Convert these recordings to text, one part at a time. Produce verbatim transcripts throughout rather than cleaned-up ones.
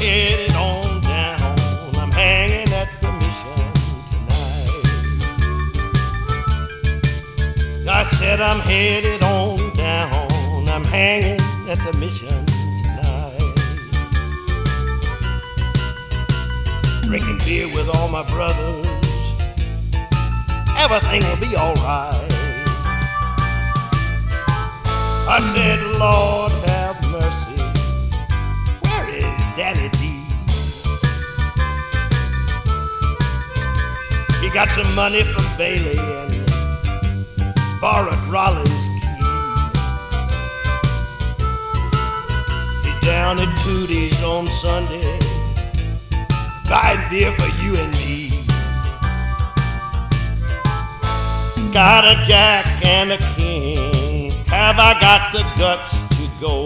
headed on down. I'm hanging at the mission tonight. I said I'm headed on down. I'm hanging at the mission tonight. Drinking beer with all my brothers. Everything will be alright. I said, Lord have mercy. Where is Daddy D? He got some money from Bailey and borrowed Rollins' key. He's down at Tootie's on Sunday, buying beer for you and me. Got a Jack and a King. Have I got the guts to go?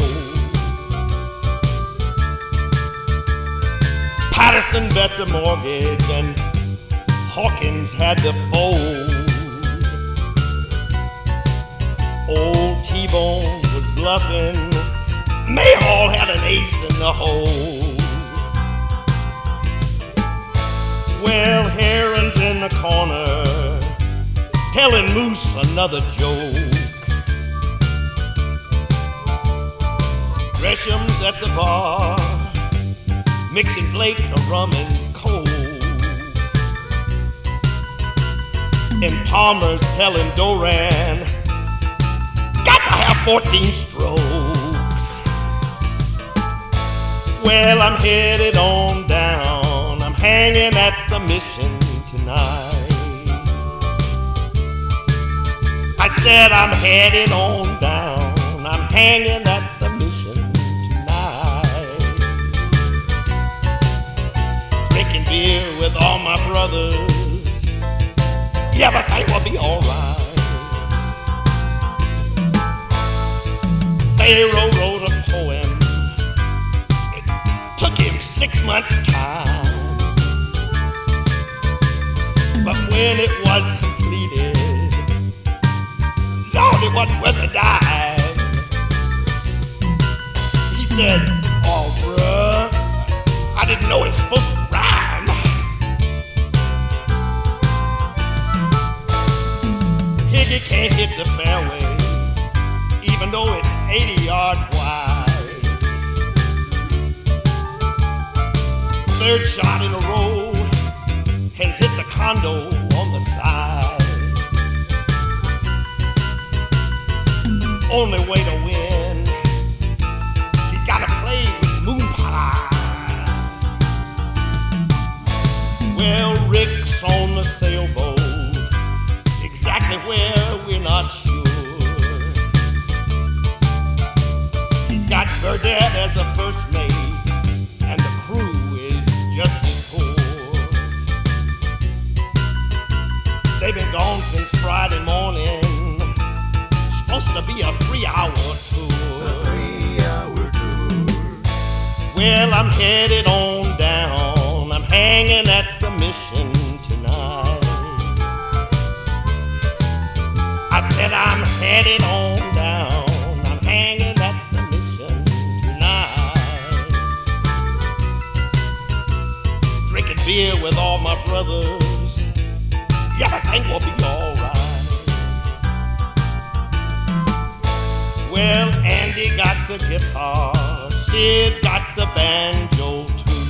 Patterson bet the mortgage and Hawkins had to fold. Old T-Bone was bluffing. Mayhall had an ace in the hole. Well, Heron's in the corner telling Moose another joke. Gresham's at the bar mixing Blake a rum and coke. And Palmer's telling Doran, got to have fourteen strokes. Well, I'm headed on down. I'm hanging at the mission tonight. I said I'm headed on down. I'm hanging at the mission tonight. Drinking beer with all my brothers. Yeah, but everything will be alright. Pharaoh wrote a poem. It took him six months' time. But when it was completed, Lord, it wasn't worth a dime. He said, oh, bruh, I didn't know it's supposed to rhyme. Higgy can't hit the fairway, even though it's eighty yards wide. Third shot in a row has hit the condo on the side. Only way to win, he's gotta play with moon pie. Well, Rick's on the sailboat, exactly where we're not sure. He's got Burdett as a first mate, and the crew is just as poor. They've been gone since Friday morning. Supposed to be a three-hour tour. A three-hour tour. Well, I'm headed on down. I'm hanging at the mission tonight. I said I'm headed on down. I'm hanging at the mission tonight. Drinking beer with all my brothers. Yeah, everything will be all right. Well, Andy got the guitar, Sid got the banjo too.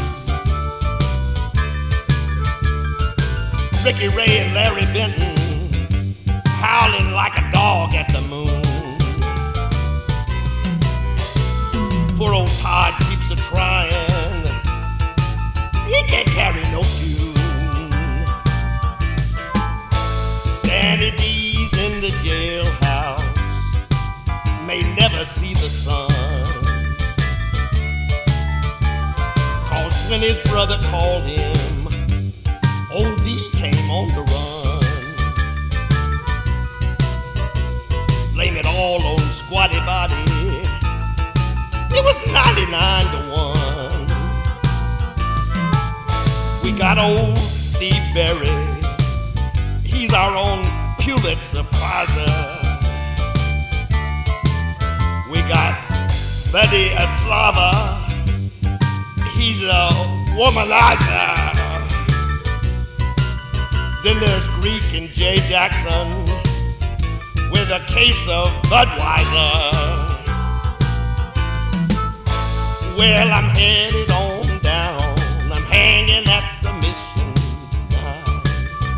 Ricky Ray and Larry Benton howling like a dog at the moon. Poor old Todd keeps a trying, he can't carry no tune. Danny D's in the jailhouse, may never see the sun. Cause when his brother called him, old D came on the run. Blame it all on Squatty Body, it was ninety-nine to one. We got old Steve Berry, he's our own Pulitzer Prizer. We got Betty Eslava, he's a womanizer. Then there's Greek and Jay Jackson with a case of Budweiser. Well, I'm headed on down. I'm hanging at the Mission tonight.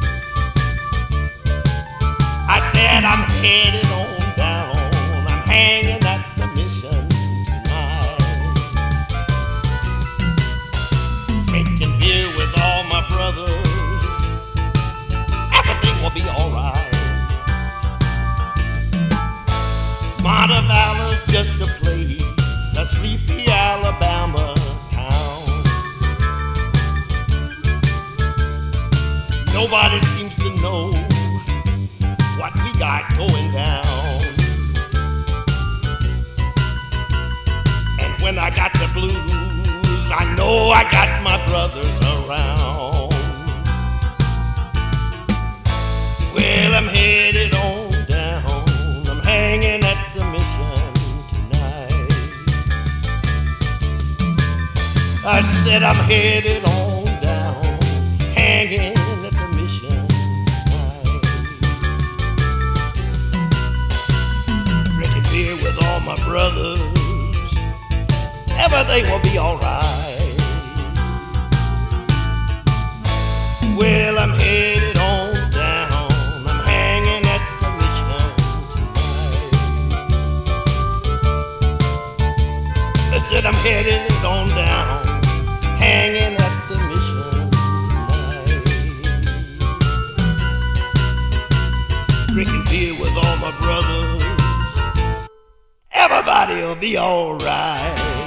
I said I'm headed on down. I'm hanging at the Mission tonight. Drinking beer with all my brothers. Everything will be alright. Montevallo's just a place, a sleepy Alabama town. Nobody seems to know what we got going down. And when I got the blues, I know I got my brothers around. Well, I'm headed on down. I'm hanging at the Mission tonight. I said I'm headed on down, hanging at the Mission tonight. Drinking beer with all my brothers. Everything will be alright. Well, I'm headed on down. I'm hanging at the Mission tonight. I said I'm headed on down, hanging at the Mission tonight. Drinking beer with all my brothers. Everybody'll be alright.